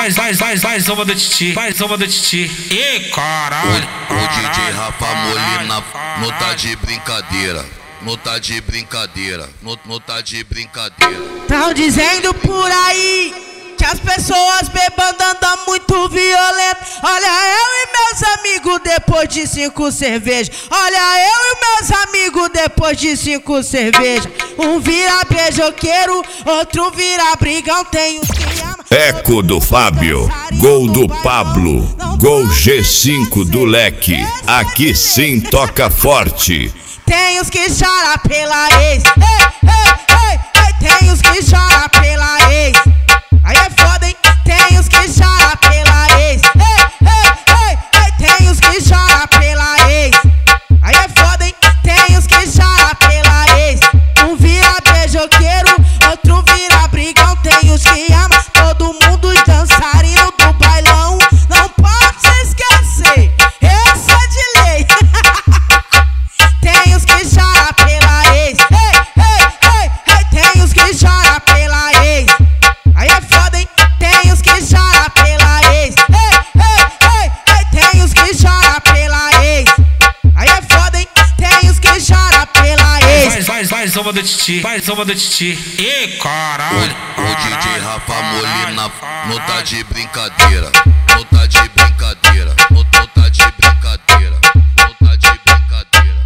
Faz uma do titi, faz uma do titi. E caralho. O DJ Rafa Molina não tá de brincadeira. Não tá de brincadeira, não tá de brincadeira. Tão dizendo por aí que as pessoas bebendo andam muito violento. Olha eu e meus amigos depois de 5 cervejas. Olha eu e meus amigos depois de 5 cervejas. Um vira beijoqueiro, outro vira brigão. Tem um que ama. Eco do Fábio, gol do Pablo, gol G5 do Leque. Aqui sim toca forte. Tem os que choram pela ex. Tem os que choram pela ex. Aí é foda, hein? Tem os que choram pela ex. Tem os que choram pela ex. Aí é foda, hein? Tem os que choram pela ex. Um vira beijoqueiro, outro vira brigão. Tem os que amam todo mundo, os dançarinos do bailão. Não pode se esquecer, esse é de lei. Tem os que choram pela ex. Tem os que choram pela ex. Aí é foda, hein? Tem os que choram pela ex. Tem os que choram pela ex. Aí é foda, hein? Tem os que choram pela ex. Faz uma do titi, faz uma do titi. E caralho. O DJ Rafa Molina não tá de brincadeira. Não tá de brincadeira. Não tá de brincadeira. Não tá de brincadeira.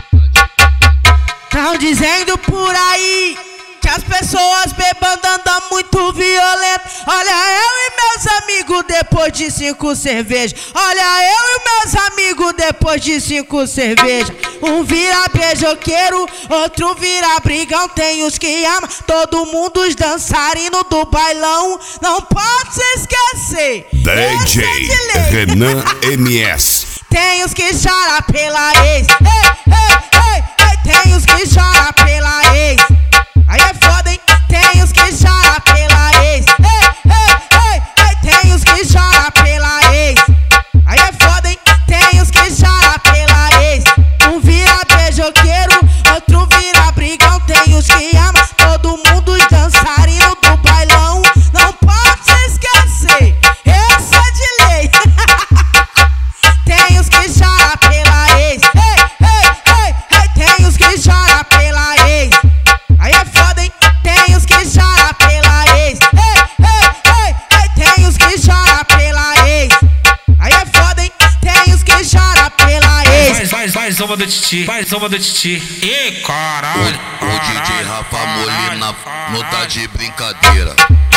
Tão dizendo por aí que as pessoas bebendo andam muito violento. Olha eu e meus amigos depois de 5 cervejas. Olha eu e meus amigos depois de 5 cervejas. Um vira beijoqueiro, outro vira brigão. Tem os que amam todo mundo, os dançarinos do bailão. Não pode se esquecer, DJ Renan MS. tem os que choram pela ex. Tem os que choram pela ex. Aí é foda, hein? Tem os que choram pela ex. Tem os que choram pela ex. Aí é foda, hein? Tem os que choram pela ex. Um vira beijoqueiro, outro vira brigão. Tem os que amam todo mundo, os dançarinos do bailão. Não pode se esquecer, esse é de lei. Tem os que choram pela ex. Tem os que choram pela ex. Aí é foda, hein? Tem os que choram pela ex. Tem os que choram pela ex. Aí é foda, hein? Tem os que choram pela ex. Faz uma do titi, faz uma do titi. E caralho. O DJ Rafa Molina não tá de brincadeira.